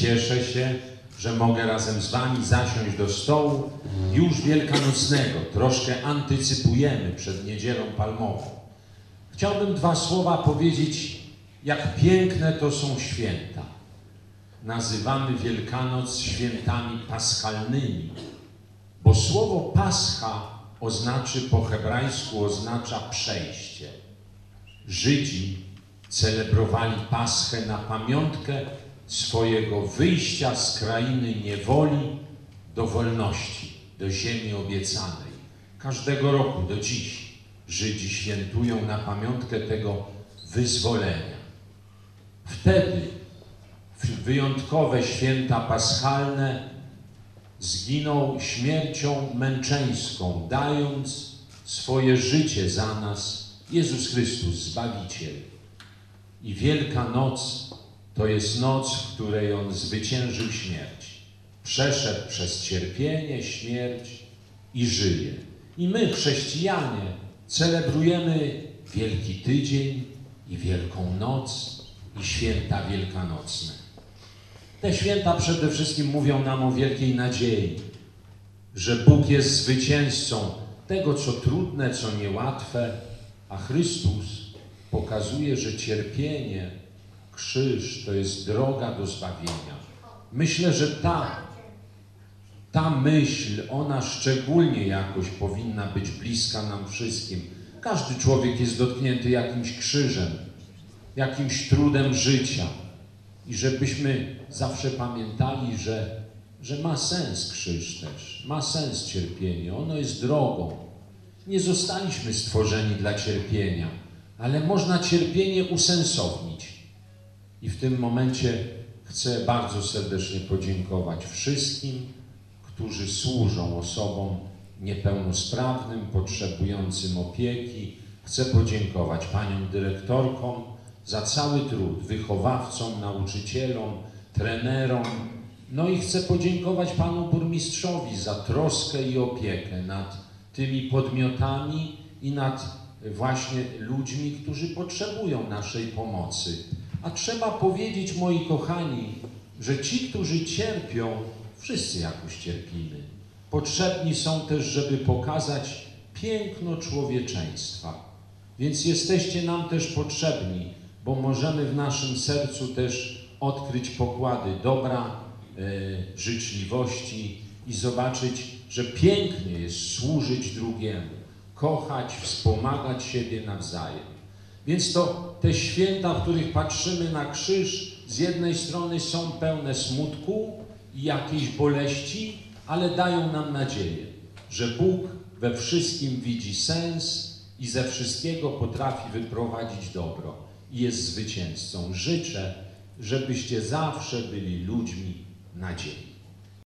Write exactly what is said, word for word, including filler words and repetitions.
Cieszę się, że mogę razem z wami zasiąść do stołu już wielkanocnego. Troszkę antycypujemy przed Niedzielą Palmową. Chciałbym dwa słowa powiedzieć, jak piękne to są święta. Nazywamy Wielkanoc świętami paschalnymi, bo słowo pascha oznaczy po hebrajsku oznacza przejście. Żydzi celebrowali Paschę na pamiątkę swojego wyjścia z krainy niewoli do wolności, do ziemi obiecanej. Każdego roku do dziś Żydzi świętują na pamiątkę tego wyzwolenia. Wtedy w wyjątkowe święta paschalne zginął śmiercią męczeńską, dając swoje życie za nas Jezus Chrystus, Zbawiciel. I Wielka Noc to jest noc, w której On zwyciężył śmierć. Przeszedł przez cierpienie, śmierć i żyje. I my, chrześcijanie, celebrujemy Wielki Tydzień i Wielką Noc i święta wielkanocne. Te święta przede wszystkim mówią nam o wielkiej nadziei, że Bóg jest zwycięzcą tego, co trudne, co niełatwe, a Chrystus pokazuje, że cierpienie, krzyż to jest droga do zbawienia. Myślę, że ta, ta myśl, ona szczególnie jakoś powinna być bliska nam wszystkim. Każdy człowiek jest dotknięty jakimś krzyżem, jakimś trudem życia. I żebyśmy zawsze pamiętali, że, że ma sens krzyż też, ma sens cierpienie, ono jest drogą. Nie zostaliśmy stworzeni dla cierpienia, ale można cierpienie usensownić. I w tym momencie chcę bardzo serdecznie podziękować wszystkim, którzy służą osobom niepełnosprawnym, potrzebującym opieki. Chcę podziękować paniom dyrektorkom za cały trud, wychowawcom, nauczycielom, trenerom. No i chcę podziękować panu burmistrzowi za troskę i opiekę nad tymi podmiotami i nad właśnie ludźmi, którzy potrzebują naszej pomocy. A trzeba powiedzieć, moi kochani, że ci, którzy cierpią, wszyscy jakoś cierpimy. Potrzebni są też, żeby pokazać piękno człowieczeństwa. Więc jesteście nam też potrzebni, bo możemy w naszym sercu też odkryć pokłady dobra, e, życzliwości i zobaczyć, że pięknie jest służyć drugiemu, kochać, wspomagać siebie nawzajem. Więc to te święta, w których patrzymy na krzyż, z jednej strony są pełne smutku i jakiejś boleści, ale dają nam nadzieję, że Bóg we wszystkim widzi sens i ze wszystkiego potrafi wyprowadzić dobro i jest zwycięzcą. Życzę, żebyście zawsze byli ludźmi nadziei.